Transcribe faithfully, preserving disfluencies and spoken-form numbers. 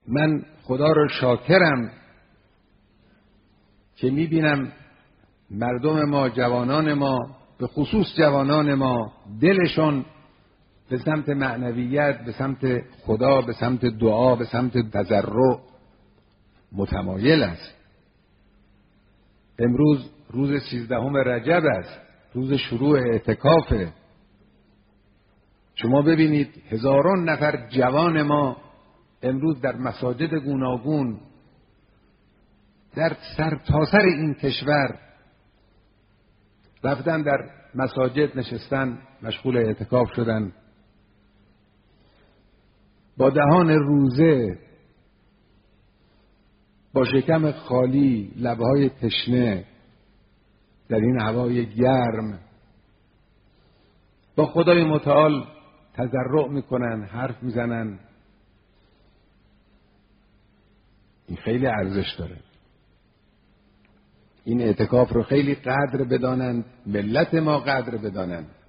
من خدا رو شاکرم که میبینم مردم ما، جوانان ما، به خصوص جوانان ما، دلشون به سمت معنویت، به سمت خدا، به سمت دعا، به سمت تضرع متمایل است. امروز روز سیزدهم رجب است، روز شروع اعتکافه. شما ببینید هزاران نفر جوان ما امروز در مساجد گوناگون در سرتاسر این کشور رفتن، در مساجد نشستن، مشغول اعتکاف شدن، با دهان روزه، با شکم خالی، لبهای تشنه، در این هوای گرم با خدای متعال تضرع میکنن، حرف میزنن. این خیلی ارزش داره. این اعتکاف رو خیلی قدر بدانند، ملت ما قدر بدانند.